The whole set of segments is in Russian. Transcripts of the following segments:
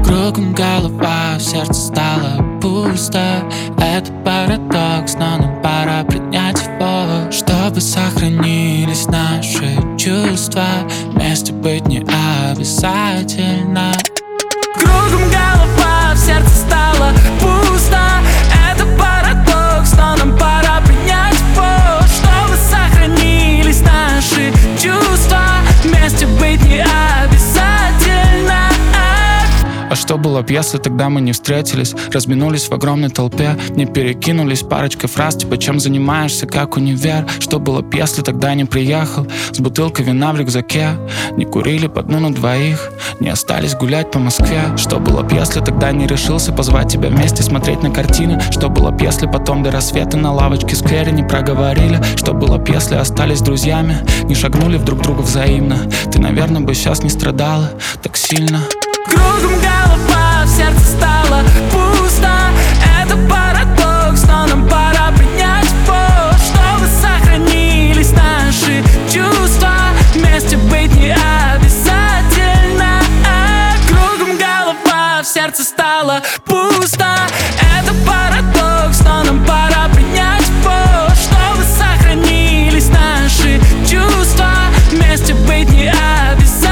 Кругом голова, в сердце стало пусто. Это парадокс, но нам пора принять его, чтобы сохранились наши чувства. Вместе быть не обязательно. Кругом голова, в сердце стало пусто. Это парадокс, но нам пора принять его, чтобы сохранились наши чувства. Вместе быть не обязательно. А что было б, если тогда мы не встретились, разминулись в огромной толпе, не перекинулись парочкой фраз типа «Чем занимаешься, как универ?». Что было б, если тогда не приехал с бутылкой вина в рюкзаке, не курили по дну на двоих, не остались гулять по Москве. Что было б, если тогда не решился позвать тебя вместе смотреть на картины? Что было б, если потом до рассвета на лавочке в сквере не проговорили? Что было б, если остались друзьями, не шагнули в друг друга взаимно? Ты, наверное, бы сейчас не страдала так сильно. Кругом голова, в сердце стало пусто. Это парадокс, но нам пора принять его, чтобы сохранились наши чувства. Вместе быть не обязательно. Кругом голова, в сердце стало пусто. Это парадокс, но нам пора принять его, чтобы сохранились наши чувства. Вместе быть не обязательно.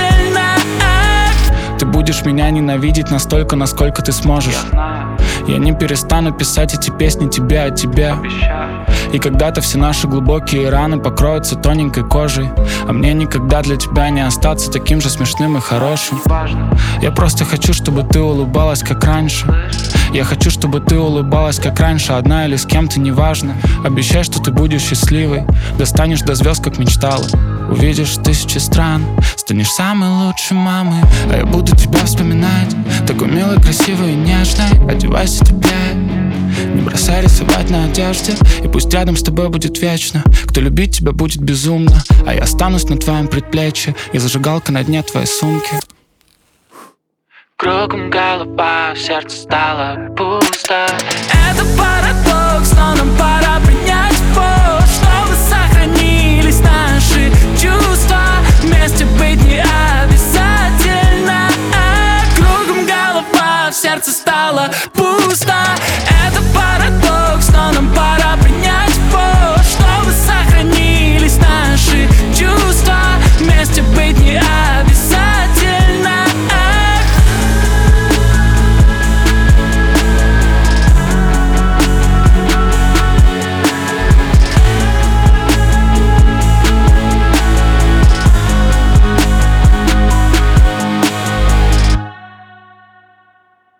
Ты будешь меня ненавидеть настолько, насколько ты сможешь. Я не перестану писать эти песни тебе о тебе. И когда-то все наши глубокие раны покроются тоненькой кожей, а мне никогда для тебя не остаться таким же смешным и хорошим. Я просто хочу, чтобы ты улыбалась, как раньше. Я хочу, чтобы ты улыбалась, как раньше, одна или с кем-то, неважно. Обещай, что ты будешь счастливой, достанешь до звезд, как мечтала. Увидишь тысячи стран, станешь самой лучшей мамой. А я буду тебя вспоминать, такой милой, красивой и нежной. Одевайся теплее, не бросай рисовать на одежде, и пусть рядом с тобой будет вечно. Кто любить тебя будет безумно, а я останусь на твоем предплечье, и зажигалка на дне твоей сумки. Кругом голова, в сердце стало пусто. Это парадокс, но нам пора принять его, чтобы сохранились наши чувства. Вместе быть не обязательно. Кругом голова, в сердце стало пусто.